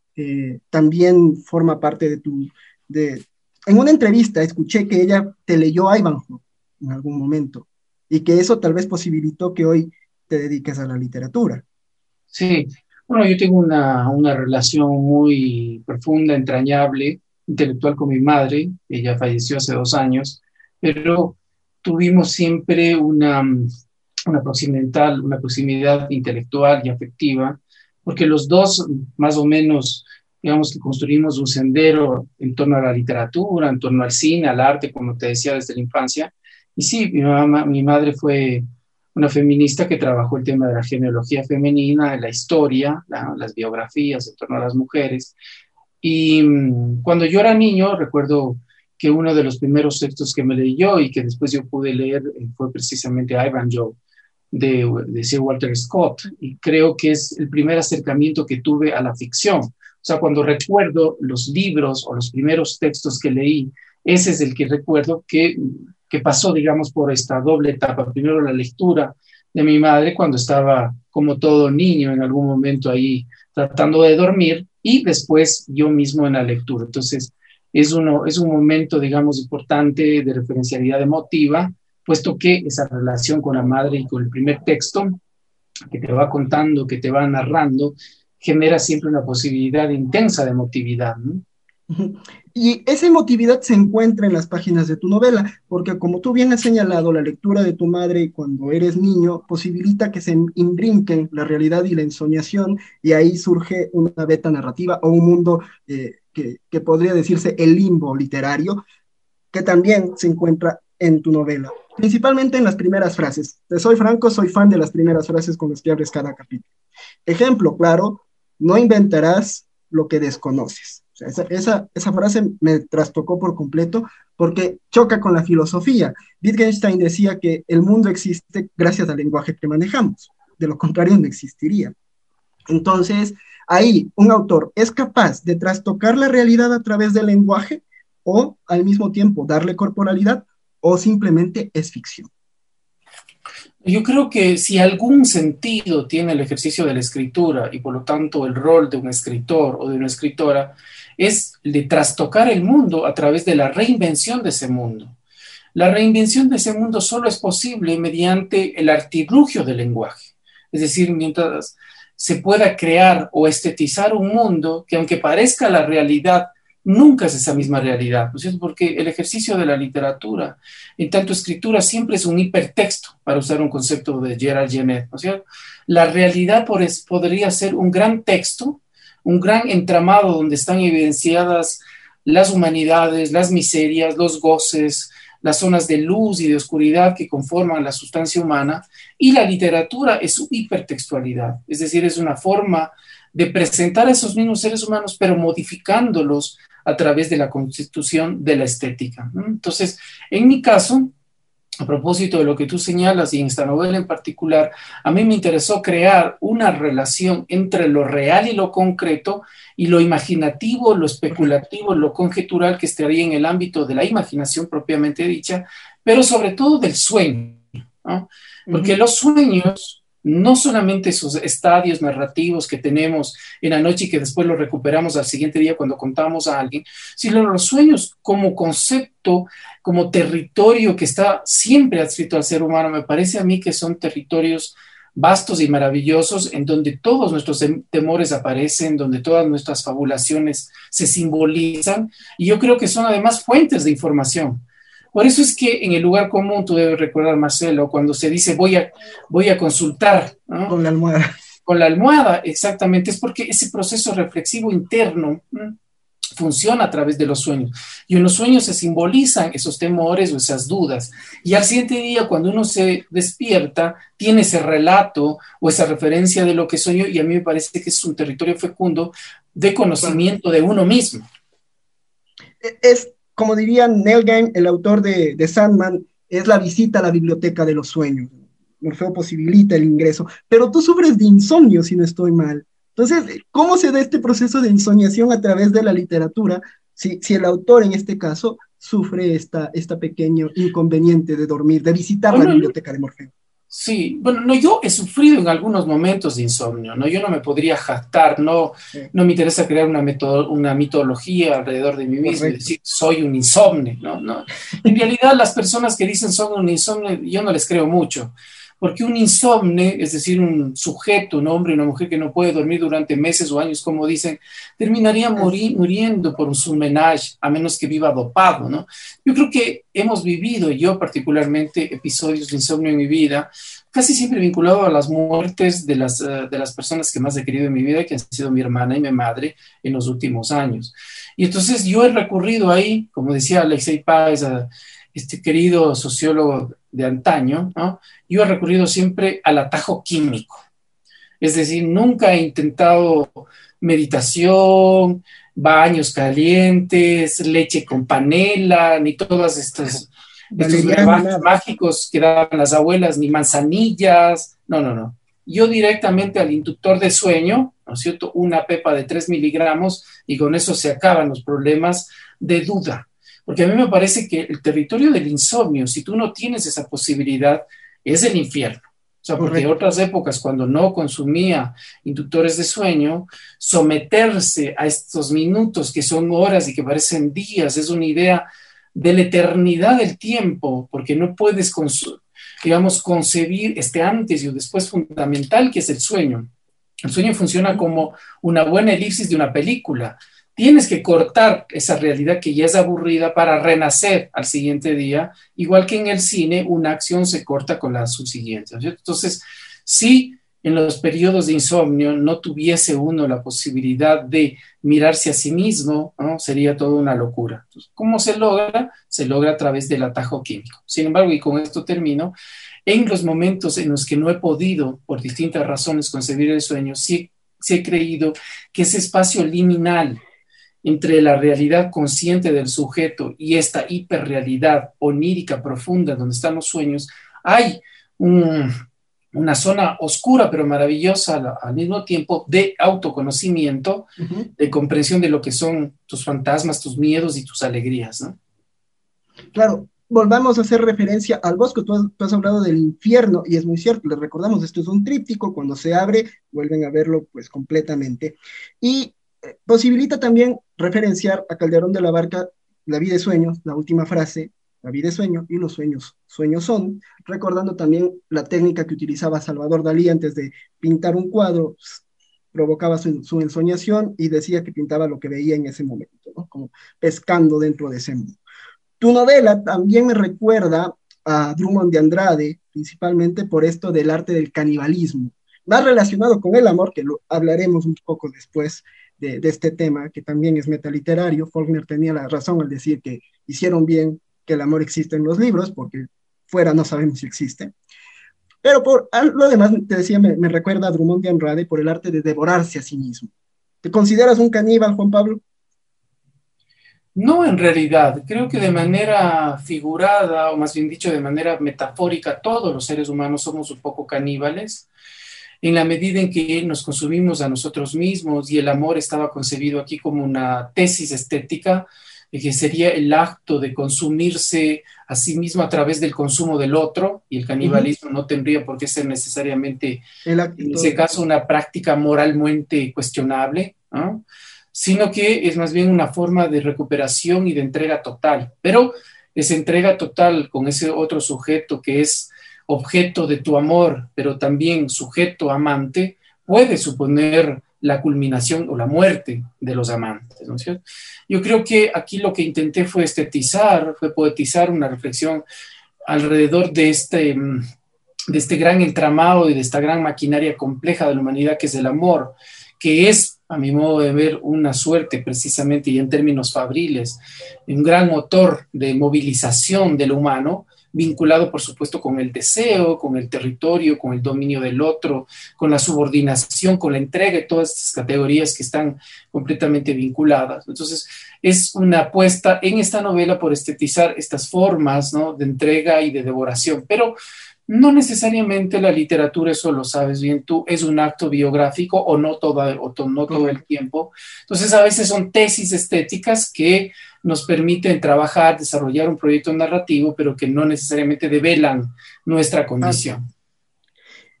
eh, también forma parte de tu... De, en una entrevista escuché que ella te leyó Ivanhoe en algún momento y que eso tal vez posibilitó que hoy te dediques a la literatura. Sí, bueno, yo tengo una, una relación muy profunda, entrañable, intelectual con mi madre. Ella falleció hace dos años, pero tuvimos siempre una, una proximidad, una proximidad intelectual y afectiva, porque los dos más o menos, digamos que construimos un sendero en torno a la literatura, en torno al cine, al arte, como te decía, desde la infancia. Y sí, mi mamá, mi madre fue una feminista que trabajó el tema de la genealogía femenina, la historia, la, las biografías en torno a las mujeres. Y um, cuando yo era niño, recuerdo que uno de los primeros textos que me leyó y que después yo pude leer eh, fue precisamente Ivanhoe, de, de Sir Walter Scott, y creo que es el primer acercamiento que tuve a la ficción. O sea, cuando recuerdo los libros o los primeros textos que leí, ese es el que recuerdo que, que pasó, digamos, por esta doble etapa. Primero la lectura de mi madre cuando estaba, como todo niño, en algún momento ahí tratando de dormir, y después yo mismo en la lectura. Entonces, es, uno, es un momento, digamos, importante de referencialidad emotiva, puesto que esa relación con la madre y con el primer texto que te va contando, que te va narrando, genera siempre una posibilidad intensa de emotividad, ¿no? Y esa emotividad se encuentra en las páginas de tu novela, porque como tú bien has señalado, la lectura de tu madre cuando eres niño posibilita que se imbrinquen la realidad y la ensoñación, y ahí surge una beta narrativa o un mundo eh, que, que podría decirse el limbo literario, que también se encuentra en tu novela, principalmente en las primeras frases. Te soy franco, soy fan de las primeras frases con las que abres cada capítulo. Ejemplo claro: no inventarás lo que desconoces. O sea, esa, esa, esa frase me trastocó por completo porque choca con la filosofía. Wittgenstein decía que el mundo existe gracias al lenguaje que manejamos, de lo contrario no existiría. Entonces, ahí un autor es capaz de trastocar la realidad a través del lenguaje, o al mismo tiempo darle corporalidad, o simplemente es ficción. Yo creo que si algún sentido tiene el ejercicio de la escritura y por lo tanto el rol de un escritor o de una escritora, es el de trastocar el mundo a través de la reinvención de ese mundo. La reinvención de ese mundo solo es posible mediante el artilugio del lenguaje. Es decir, mientras se pueda crear o estetizar un mundo que, aunque parezca la realidad, nunca es esa misma realidad, ¿no es cierto? Porque el ejercicio de la literatura, en tanto escritura, siempre es un hipertexto, para usar un concepto de Gerard Genet, ¿no es cierto? La realidad por es, podría ser un gran texto, un gran entramado donde están evidenciadas las humanidades, las miserias, los goces, las zonas de luz y de oscuridad que conforman la sustancia humana, y la literatura es su hipertextualidad, es decir, es una forma de presentar a esos mismos seres humanos, pero modificándolos a través de la constitución de la estética, ¿no? Entonces, en mi caso, a propósito de lo que tú señalas, y en esta novela en particular, a mí me interesó crear una relación entre lo real y lo concreto, y lo imaginativo, lo especulativo, lo conjetural, que estaría en el ámbito de la imaginación propiamente dicha, pero sobre todo del sueño, ¿no? Porque uh-huh. los sueños, no solamente esos estadios narrativos que tenemos en la noche y que después los recuperamos al siguiente día cuando contamos a alguien, sino los sueños como concepto, como territorio que está siempre adscrito al ser humano. Me parece a mí que son territorios vastos y maravillosos en donde todos nuestros temores aparecen, donde todas nuestras fabulaciones se simbolizan, y yo creo que son además fuentes de información. Por eso es que en el lugar común, tú debes recordar, Marcelo, cuando se dice voy a, voy a consultar, ¿no? Con la almohada. Con la almohada, exactamente, es porque ese proceso reflexivo interno ¿no? funciona a través de los sueños. Y en los sueños se simbolizan esos temores o esas dudas. Y al siguiente día, cuando uno se despierta, tiene ese relato o esa referencia de lo que soñó, y a mí me parece que es un territorio fecundo de conocimiento de uno mismo. Es... Como diría Neil Gaiman, el autor de, de Sandman, es la visita a la biblioteca de los sueños. Morfeo posibilita el ingreso, pero tú sufres de insomnio, si no estoy mal. Entonces, ¿cómo se da este proceso de ensoñación a través de la literatura si, si el autor, en este caso, sufre esta, esta pequeño inconveniente de dormir, de visitar bueno, la biblioteca de Morfeo? Sí, bueno, no, yo he sufrido en algunos momentos de insomnio, ¿no? Yo no me podría jactar, no, sí. no me interesa crear una, metodo, una mitología alrededor de mí mismo y decir, soy un insomne, ¿no? no. En realidad, las personas que dicen son un insomne, yo no les creo mucho, porque un insomne, es decir, un sujeto, un hombre, una mujer que no puede dormir durante meses o años, como dicen, terminaría muri, muriendo por un surmenage, a menos que viva dopado, ¿no? Yo creo que hemos vivido, yo particularmente, episodios de insomnio en mi vida, casi siempre vinculado a las muertes de las, uh, de las personas que más he querido en mi vida, que han sido mi hermana y mi madre en los últimos años. Y entonces yo he recurrido ahí, como decía Alexei Páez, a este querido sociólogo de antaño, ¿no? Yo he recurrido siempre al atajo químico. Es decir, nunca he intentado meditación, baños calientes, leche con panela, ni todas estas... estos brebajes mágicos que daban las abuelas, ni manzanillas, no, no, no. Yo directamente al inductor de sueño, ¿no es cierto? Una pepa de tres miligramos y con eso se acaban los problemas de duda. Porque a mí me parece que el territorio del insomnio, si tú no tienes esa posibilidad, es el infierno. O sea, porque en otras épocas, cuando no consumía inductores de sueño, someterse a estos minutos que son horas y que parecen días, es una idea de la eternidad del tiempo, porque no puedes, digamos, concebir este antes y un después fundamental que es el sueño. El sueño funciona como una buena elipsis de una película. Tienes que cortar esa realidad que ya es aburrida para renacer al siguiente día, igual que en el cine una acción se corta con la subsiguiente, ¿no? Entonces, si en los periodos de insomnio no tuviese uno la posibilidad de mirarse a sí mismo, ¿no? Sería toda una locura. Entonces, ¿cómo se logra? Se logra a través del atajo químico. Sin embargo, y con esto termino, en los momentos en los que no he podido, por distintas razones, concebir el sueño, sí, sí he creído que ese espacio liminal entre la realidad consciente del sujeto y esta hiperrealidad onírica profunda donde están los sueños, hay un, una zona oscura pero maravillosa al, al mismo tiempo de autoconocimiento, uh-huh. de comprensión de lo que son tus fantasmas, tus miedos y tus alegrías, ¿no? Claro, volvamos a hacer referencia al bosque. Tú has, tú has hablado del infierno y es muy cierto, les recordamos, esto es un tríptico, cuando se abre vuelven a verlo pues completamente y posibilita también referenciar a Calderón de la Barca, la vida es sueño, la última frase, la vida es sueño y los sueños, sueños son, recordando también la técnica que utilizaba Salvador Dalí antes de pintar un cuadro, provocaba su, su ensoñación y decía que pintaba lo que veía en ese momento, ¿no? Como pescando dentro de ese mundo. Tu novela también me recuerda a Drummond de Andrade, principalmente por esto del arte del canibalismo, más relacionado con el amor, que lo hablaremos un poco después, De, de este tema, que también es metaliterario. Faulkner tenía la razón al decir que hicieron bien que el amor existe en los libros, porque fuera no sabemos si existe. Pero por lo demás, te decía, me, me recuerda a Drummond de Andrade por el arte de devorarse a sí mismo. ¿Te consideras un caníbal, Juan Pablo? No, en realidad. Creo que de manera figurada, o más bien dicho, de manera metafórica, todos los seres humanos somos un poco caníbales, en la medida en que nos consumimos a nosotros mismos, y el amor estaba concebido aquí como una tesis estética, que sería el acto de consumirse a sí mismo a través del consumo del otro, y el canibalismo uh-huh. no tendría por qué ser necesariamente, en ese caso, una práctica moralmente cuestionable, ¿no? Sino que es más bien una forma de recuperación y de entrega total, pero esa entrega total con ese otro sujeto que es objeto de tu amor, pero también sujeto amante, puede suponer la culminación o la muerte de los amantes, ¿no es cierto? Yo creo que aquí lo que intenté fue estetizar, fue poetizar una reflexión alrededor de este, de este gran entramado y de esta gran maquinaria compleja de la humanidad que es el amor, que es, a mi modo de ver, una suerte precisamente, y en términos fabriles, un gran motor de movilización del humano, vinculado, por supuesto, con el deseo, con el territorio, con el dominio del otro, con la subordinación, con la entrega y todas estas categorías que están completamente vinculadas. Entonces, es una apuesta en esta novela por estetizar estas formas, ¿no?, de entrega y de devoración, pero no necesariamente la literatura, eso lo sabes bien tú, es un acto biográfico o no, toda, o to, no todo el tiempo. Entonces, a veces son tesis estéticas que nos permiten trabajar, desarrollar un proyecto narrativo, pero que no necesariamente develan nuestra condición.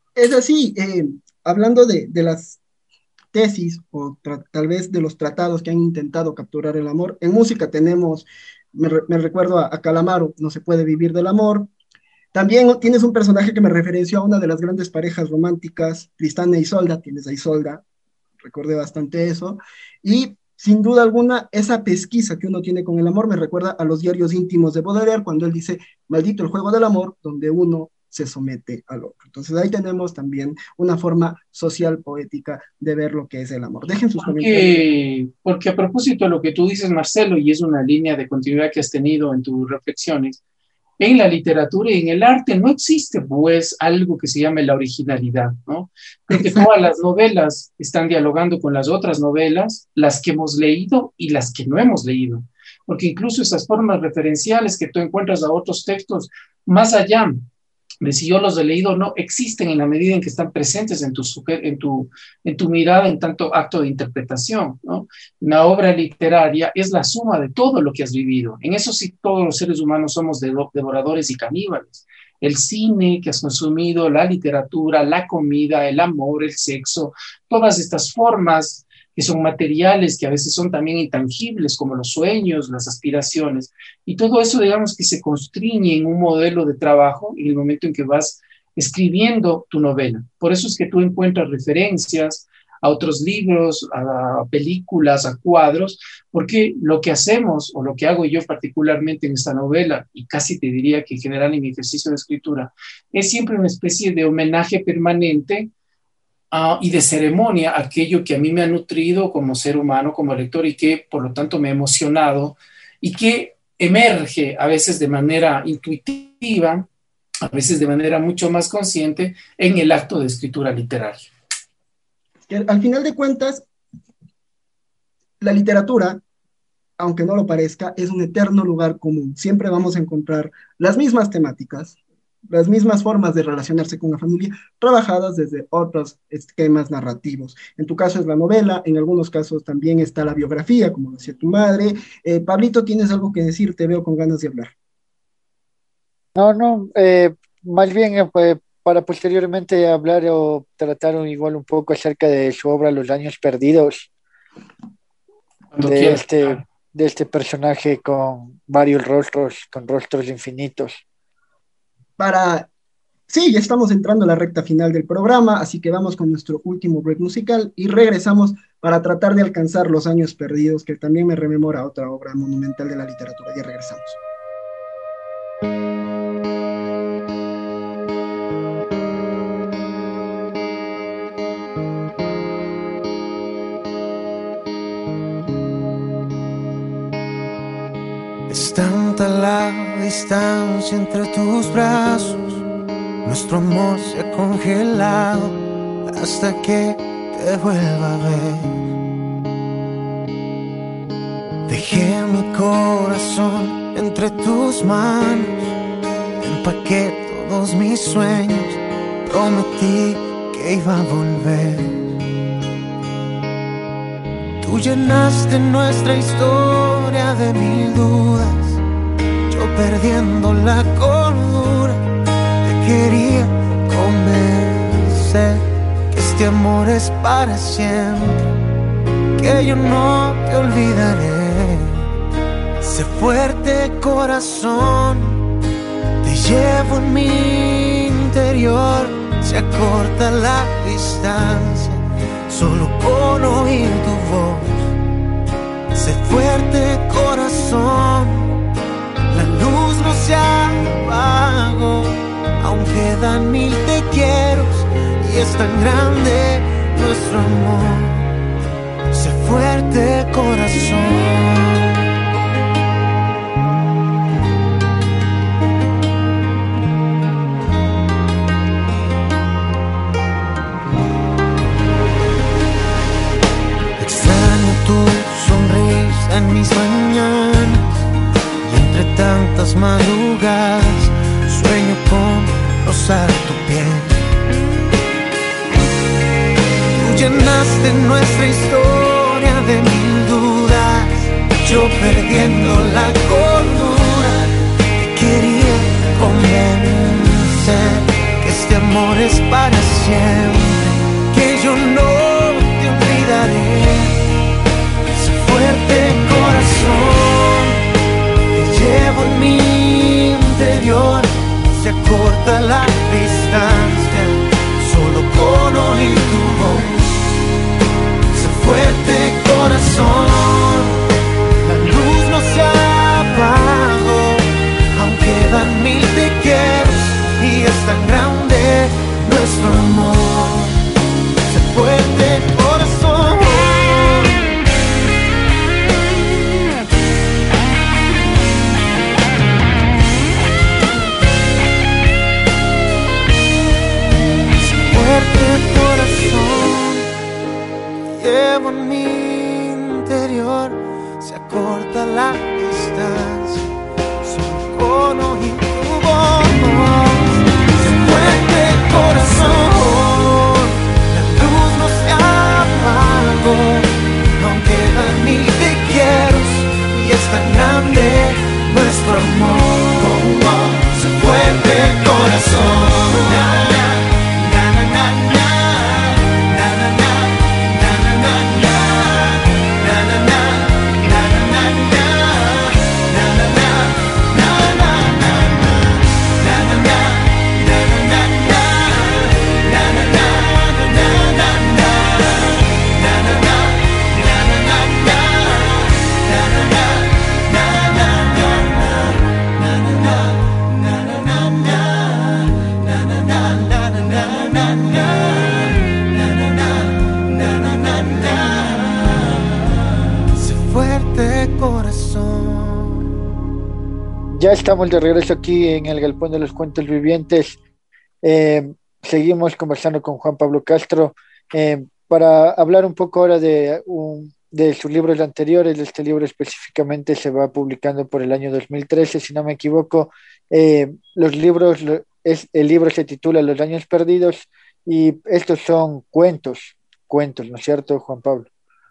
Es así, eh, hablando de, de las tesis o tra- tal vez de los tratados que han intentado capturar el amor, en música tenemos, me, re- me recuerdo a, a Calamaro, No se puede vivir del amor. También tienes un personaje que me referenció a una de las grandes parejas románticas, Tristán e Isolda, tienes a Isolda, recordé bastante eso, y sin duda alguna, esa pesquisa que uno tiene con el amor me recuerda a los diarios íntimos de Baudelaire, cuando él dice, maldito el juego del amor, donde uno se somete al otro. Entonces ahí tenemos también una forma social poética de ver lo que es el amor. Dejen sus comentarios. Porque, porque a propósito de lo que tú dices, Marcelo, y es una línea de continuidad que has tenido en tus reflexiones, en la literatura y en el arte no existe, pues, algo que se llame la originalidad, ¿no? Porque todas las novelas están dialogando con las otras novelas, las que hemos leído y las que no hemos leído. Porque incluso esas formas referenciales que tú encuentras a otros textos, más allá de si yo los he leído o no, existen en la medida en que están presentes en tu, en tu, en tu mirada en tanto acto de interpretación, ¿no? Una obra literaria es la suma de todo lo que has vivido. En eso sí todos los seres humanos somos devoradores y caníbales. El cine que has consumido, la literatura, la comida, el amor, el sexo, todas estas formas que son materiales, que a veces son también intangibles, como los sueños, las aspiraciones, y todo eso, digamos, que se constriñe en un modelo de trabajo en el momento en que vas escribiendo tu novela. Por eso es que tú encuentras referencias a otros libros, a películas, a cuadros, porque lo que hacemos, o lo que hago yo particularmente en esta novela, y casi te diría que en general en mi ejercicio de escritura, es siempre una especie de homenaje permanente Uh, y de ceremonia, aquello que a mí me ha nutrido como ser humano, como lector, y que por lo tanto me ha emocionado, y que emerge a veces de manera intuitiva, a veces de manera mucho más consciente, en el acto de escritura literaria. Al final de cuentas, la literatura, aunque no lo parezca, es un eterno lugar común. Siempre vamos a encontrar las mismas temáticas, las mismas formas de relacionarse con la familia, trabajadas desde otros esquemas narrativos. En tu caso es la novela, en algunos casos también está la biografía, como decía tu madre. Eh, Pablito, ¿tienes algo que decir? Te veo con ganas de hablar. No, no, eh, más bien eh, para posteriormente hablar o tratar igual un poco acerca de su obra Los Años Perdidos, de este, de este personaje con varios rostros, con rostros infinitos. Para... Sí, ya estamos entrando a la recta final del programa, así que vamos con nuestro último break musical y regresamos para tratar de alcanzar Los Años Perdidos, que también me rememora otra obra monumental de la literatura. Ya regresamos. Es tanta la distancia entre tus brazos, nuestro amor se ha congelado hasta que te vuelva a ver. Dejé mi corazón entre tus manos, empaqué todos mis sueños, prometí que iba a volver. Tú llenaste nuestra historia de mil dudas, yo perdiendo la cordura te quería convencer que este amor es para siempre, que yo no te olvidaré. Sé fuerte, corazón, te llevo en mi interior, se acorta la distancia solo con oír tu voz. Sé fuerte, corazón, la luz no se apagó, aún quedan mil te quiero y es tan grande nuestro amor. Sé fuerte, corazón. En mis mañanas y entre tantas madrugadas sueño con rozar tu piel. Tú llenaste nuestra historia de mil dudas, yo perdiendo la cordura te quería convencer que este amor jures para siempre que yo no te olvidaré. Sé fuerte, corazón, te llevo en mi interior. Se acorta la distancia solo con oír tu voz. Sé fuerte, corazón, la luz no se apagó, aún quedan mil te quiero y es tan grande nuestro amor. Sé fuerte, corazón. Corazón, llevo en mi interior, se acorta la distancia solo con oír tu voz. Se fuerte, corazón, la luz no se apagó, aún quedan mil te quiero y es tan grande nuestro amor. Se fuerte, corazón. Ya estamos de regreso aquí en el Galpón de los Cuentos Vivientes. Eh, seguimos conversando con Juan Pablo Castro eh, para hablar un poco ahora de, un, de sus libros anteriores. Este libro específicamente se va publicando por el año dos mil trece, si no me equivoco. Eh, los libros, es, el libro se titula Los Años Perdidos y estos son cuentos, cuentos, ¿no es cierto, Juan Pablo?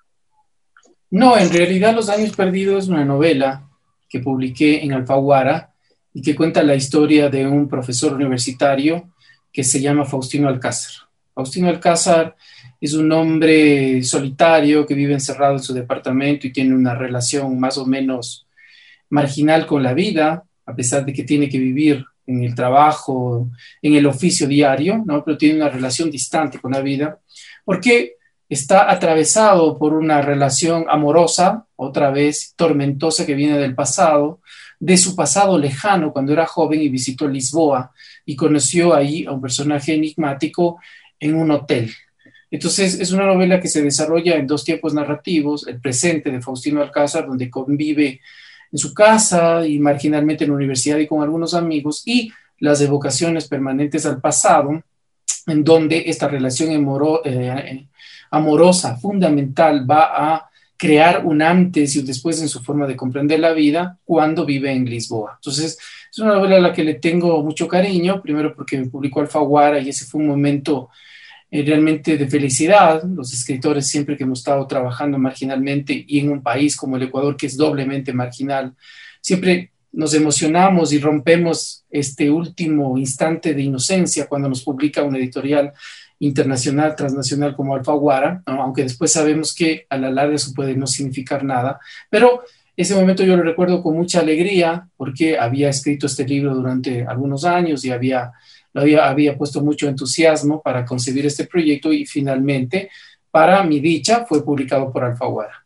No, en realidad Los Años Perdidos es una novela que publiqué en Alfaguara y que cuenta la historia de un profesor universitario que se llama Faustino Alcázar. Faustino Alcázar es un hombre solitario que vive encerrado en su departamento y tiene una relación más o menos marginal con la vida, a pesar de que tiene que vivir en el trabajo, en el oficio diario, ¿no? Pero tiene una relación distante con la vida, porque está atravesado por una relación amorosa, otra vez tormentosa, que viene del pasado, de su pasado lejano cuando era joven y visitó Lisboa y conoció ahí a un personaje enigmático en un hotel. Entonces es una novela que se desarrolla en dos tiempos narrativos: el presente de Faustino Alcázar, donde convive en su casa y marginalmente en la universidad y con algunos amigos, y las evocaciones permanentes al pasado, en donde esta relación amoro, eh, amorosa fundamental va a crear un antes y un después en su forma de comprender la vida cuando vive en Lisboa. Entonces, es una novela a la que le tengo mucho cariño, primero porque me publicó Alfaguara y ese fue un momento eh, realmente de felicidad. Los escritores, siempre que hemos estado trabajando marginalmente y en un país como el Ecuador, que es doblemente marginal, siempre nos emocionamos y rompemos este último instante de inocencia cuando nos publica una editorial internacional, transnacional como Alfaguara, ¿no? Aunque después sabemos que a la larga eso puede no significar nada, pero ese momento yo lo recuerdo con mucha alegría porque había escrito este libro durante algunos años y había, lo había, había puesto mucho entusiasmo para concebir este proyecto y finalmente, para mi dicha, fue publicado por Alfaguara.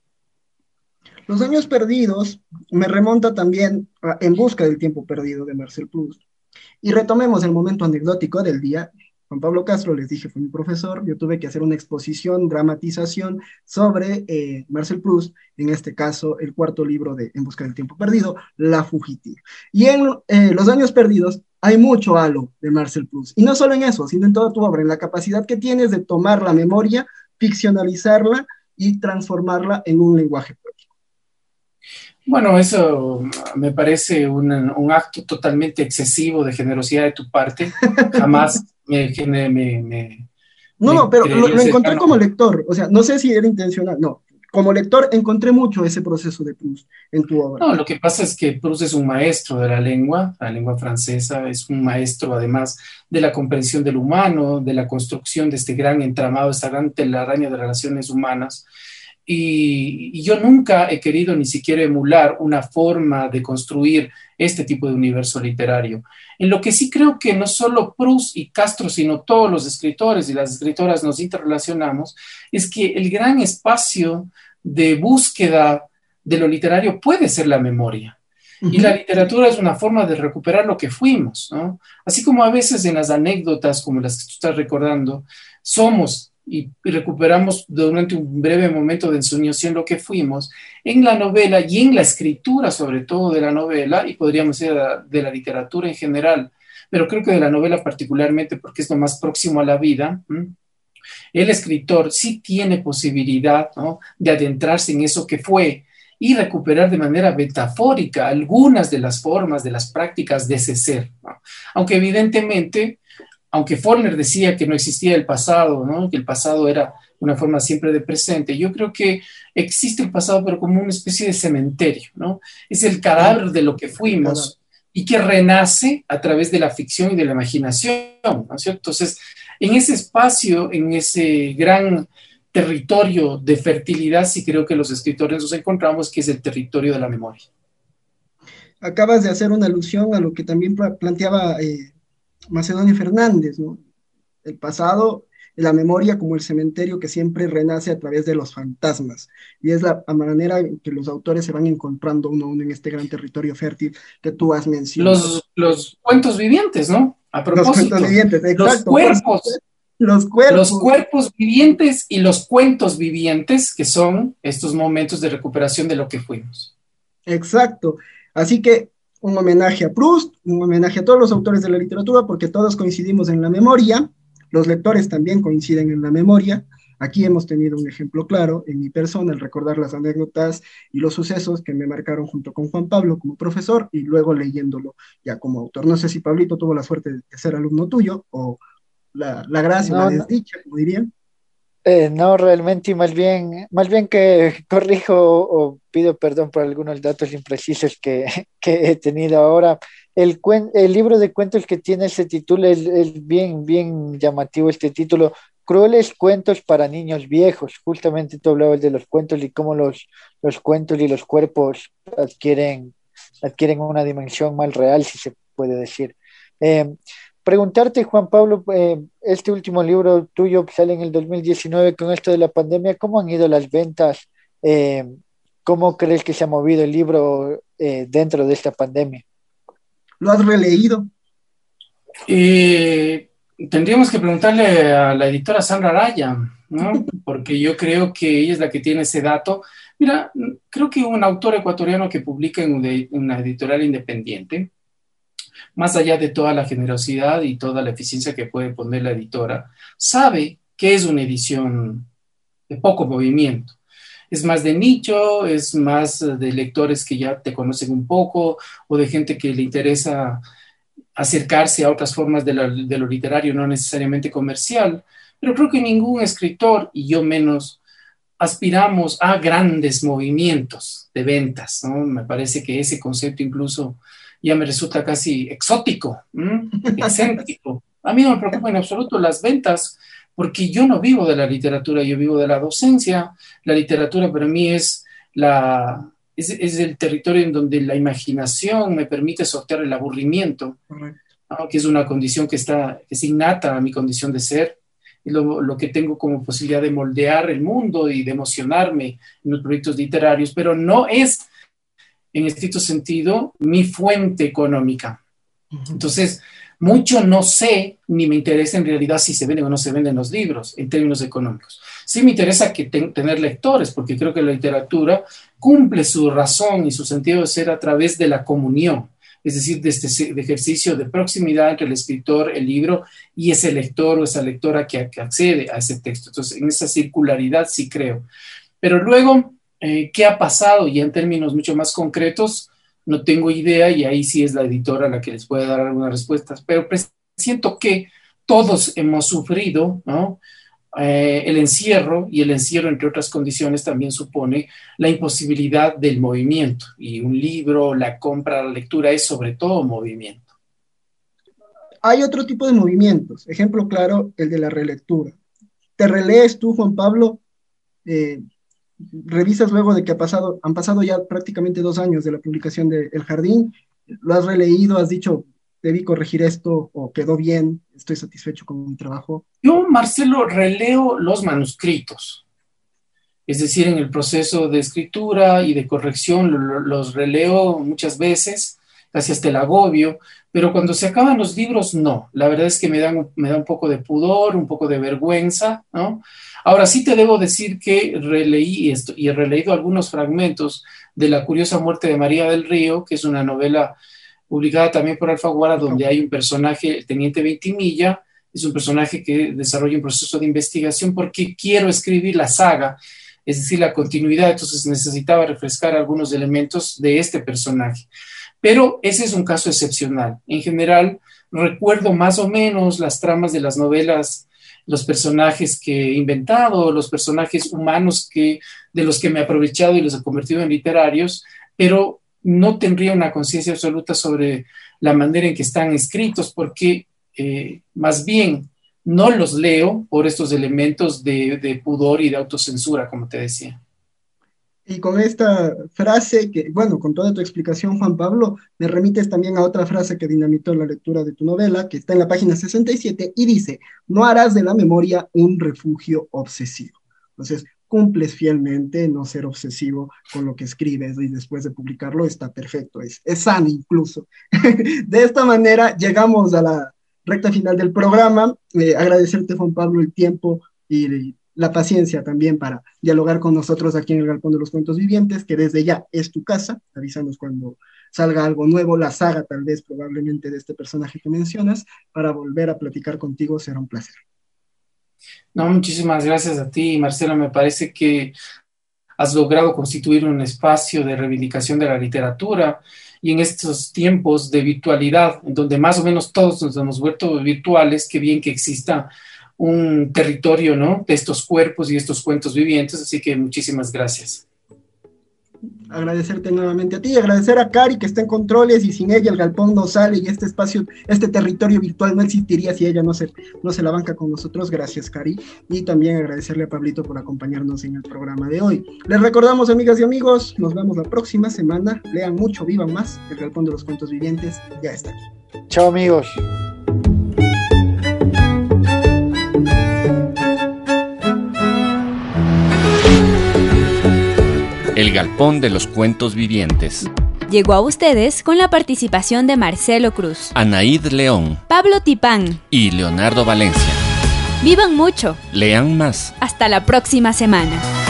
Los Años Perdidos me remonta también a En Busca del Tiempo Perdido de Marcel Proust. Y retomemos el momento anecdótico del día. Juan Pablo Castro, les dije, fue mi profesor. Yo tuve que hacer una exposición, dramatización sobre eh, Marcel Proust, en este caso el cuarto libro de En Busca del Tiempo Perdido, La Fugitiva. Y en eh, Los Años Perdidos hay mucho halo de Marcel Proust. Y no solo en eso, sino en toda tu obra, en la capacidad que tienes de tomar la memoria, ficcionalizarla y transformarla en un lenguaje poético. Bueno, eso me parece un, un acto totalmente excesivo de generosidad de tu parte. Jamás me... me, me no, no, pero lo, lo encontré como lector. O sea, no sé si era intencional. No, como lector encontré mucho ese proceso de Proust en tu obra. No, lo que pasa es que Proust es un maestro de la lengua, la lengua francesa, es un maestro además de la comprensión del humano, de la construcción de este gran entramado, esta gran telaraña de relaciones humanas. Y, y yo nunca he querido ni siquiera emular una forma de construir este tipo de universo literario. En lo que sí creo que no solo Proust y Castro, sino todos los escritores y las escritoras nos interrelacionamos, es que el gran espacio de búsqueda de lo literario puede ser la memoria. Y la literatura es una forma de recuperar lo que fuimos, ¿no? Así como a veces en las anécdotas, como las que tú estás recordando, somos y recuperamos durante un breve momento de ensoñación lo que fuimos, en la novela y en la escritura sobre todo de la novela, y podríamos decir de la literatura en general, pero creo que de la novela particularmente porque es lo más próximo a la vida, ¿m? El escritor sí tiene posibilidad, ¿no?, de adentrarse en eso que fue y recuperar de manera metafórica algunas de las formas, de las prácticas de ese ser, ¿no? Aunque evidentemente, aunque Faulkner decía que no existía el pasado, ¿no?, que el pasado era una forma siempre de presente, yo creo que existe el pasado pero como una especie de cementerio, ¿no? Es el cadáver de lo que fuimos y que renace a través de la ficción y de la imaginación, ¿no es cierto? Entonces, en ese espacio, en ese gran territorio de fertilidad, sí creo que los escritores nos encontramos, que es el territorio de la memoria. Acabas de hacer una alusión a lo que también planteaba eh, Macedonio Fernández, ¿no? El pasado, la memoria como el cementerio que siempre renace a través de los fantasmas. Y es la manera en que los autores se van encontrando uno a uno en este gran territorio fértil que tú has mencionado. Los, los cuentos vivientes, ¿no? A propósito. Los cuentos vivientes, exacto. Los cuerpos. Los cuerpos. Los cuerpos vivientes y los cuentos vivientes, que son estos momentos de recuperación de lo que fuimos. Exacto. Así que un homenaje a Proust, un homenaje a todos los autores de la literatura, porque todos coincidimos en la memoria, los lectores también coinciden en la memoria. Aquí hemos tenido un ejemplo claro en mi persona, el recordar las anécdotas y los sucesos que me marcaron junto con Juan Pablo como profesor y luego leyéndolo ya como autor. No sé si Pablito tuvo la suerte de ser alumno tuyo o la, la gracia no, o la desdicha, como dirían. Eh, no, realmente, y más bien, más bien que corrijo o pido perdón por algunos datos imprecisos que, que he tenido ahora. El, cuen, el libro de cuentos que tiene ese título es, es bien, bien llamativo, este título, Crueles cuentos para niños viejos. Justamente tú hablabas de los cuentos y cómo los, los cuentos y los cuerpos adquieren, adquieren una dimensión más real, si se puede decir. Eh, Preguntarte, Juan Pablo, eh, este último libro tuyo sale en el dos mil diecinueve con esto de la pandemia, ¿cómo han ido las ventas? Eh, ¿Cómo crees que se ha movido el libro eh, dentro de esta pandemia? ¿Lo has releído? Eh, tendríamos que preguntarle a la editora Sandra Araya, ¿no? Porque yo creo que ella es la que tiene ese dato. Mira, creo que un autor ecuatoriano que publica en una editorial independiente, más allá de toda la generosidad y toda la eficiencia que puede poner la editora, sabe que es una edición de poco movimiento. Es más de nicho, es más de lectores que ya te conocen un poco o de gente que le interesa acercarse a otras formas de, la, de lo literario, no necesariamente comercial, pero creo que ningún escritor, y yo menos, aspiramos a grandes movimientos de ventas, ¿no? Me parece que ese concepto incluso ya me resulta casi exótico, ¿m? excéntrico. A mí no me preocupan en absoluto las ventas, porque yo no vivo de la literatura, yo vivo de la docencia. La literatura para mí es, la, es, es el territorio en donde la imaginación me permite sortear el aburrimiento, ¿no? Que es una condición que, está, que es innata a mi condición de ser. Es lo, lo que tengo como posibilidad de moldear el mundo y de emocionarme en los proyectos literarios, pero no es, en estricto sentido, mi fuente económica. Entonces, mucho no sé, ni me interesa en realidad si se venden o no se venden los libros en términos económicos. Sí me interesa que ten, tener lectores, porque creo que la literatura cumple su razón y su sentido de ser a través de la comunión, es decir, de este de ejercicio de proximidad entre el escritor, el libro, y ese lector o esa lectora que, que accede a ese texto. Entonces, en esa circularidad sí creo. Pero luego, Eh, ¿qué ha pasado? Y en términos mucho más concretos, no tengo idea, y ahí sí es la editora la que les puede dar algunas respuestas, pero siento que todos hemos sufrido, ¿no?, eh, el encierro, y el encierro, entre otras condiciones, también supone la imposibilidad del movimiento. Y un libro, la compra, la lectura es sobre todo movimiento. Hay otro tipo de movimientos. Ejemplo claro, el de la relectura. ¿Te relees tú, Juan Pablo? Eh, revisas luego de que ha pasado, han pasado ya prácticamente dos años de la publicación de El Jardín, lo has releído, has dicho, debí corregir esto, o quedó bien, estoy satisfecho con mi trabajo. Yo, Marcelo, releo los manuscritos, es decir, en el proceso de escritura y de corrección lo, los releo muchas veces, casi hasta el agobio, pero cuando se acaban los libros, no, la verdad es que me dan, me da un poco de pudor, un poco de vergüenza, ¿no? Ahora sí te debo decir que releí esto y he releído algunos fragmentos de La curiosa muerte de María del Río, que es una novela publicada también por Alfaguara, donde hay un personaje, el teniente Veintimilla, es un personaje que desarrolla un proceso de investigación porque quiero escribir la saga, es decir, la continuidad, entonces necesitaba refrescar algunos elementos de este personaje. Pero ese es un caso excepcional. En general, recuerdo más o menos las tramas de las novelas, los personajes que he inventado, los personajes humanos que, de los que me he aprovechado y los he convertido en literarios, pero no tendría una conciencia absoluta sobre la manera en que están escritos, porque eh, más bien no los leo por estos elementos de, de pudor y de autocensura, como te decía. Y con esta frase, que, bueno, con toda tu explicación, Juan Pablo, me remites también a otra frase que dinamitó la lectura de tu novela, que está en la página sesenta y siete, y dice, no harás de la memoria un refugio obsesivo. Entonces, cumples fielmente no ser obsesivo con lo que escribes, y después de publicarlo está perfecto, es, es sano incluso. De esta manera, llegamos a la recta final del programa. Eh, agradecerte, Juan Pablo, el tiempo y la paciencia también para dialogar con nosotros aquí en el Galpón de los Cuentos Vivientes, que desde ya es tu casa. Avísanos cuando salga algo nuevo, la saga tal vez probablemente de este personaje que mencionas, para volver a platicar contigo, será un placer. No, muchísimas gracias a ti, Marcelo. Me parece que has logrado constituir un espacio de reivindicación de la literatura, y en estos tiempos de virtualidad, en donde más o menos todos nos hemos vuelto virtuales, qué bien que exista un territorio, ¿no?, de estos cuerpos y estos cuentos vivientes, así que muchísimas gracias. Agradecerte nuevamente a ti, agradecer a Cari, que está en controles, y sin ella el Galpón no sale, y este espacio, este territorio virtual no existiría si ella no se, no se la banca con nosotros. Gracias, Cari, y también agradecerle a Pablito por acompañarnos en el programa de hoy. Les recordamos, amigas y amigos, nos vemos la próxima semana. Lean mucho, vivan más, el Galpón de los Cuentos Vivientes ya está aquí. Chao, amigos. El Galpón de los Cuentos Vivientes llegó a ustedes con la participación de Marcelo Cruz, Anaíd León, Pablo Tipán y Leonardo Valencia. Vivan mucho. Lean más. Hasta la próxima semana.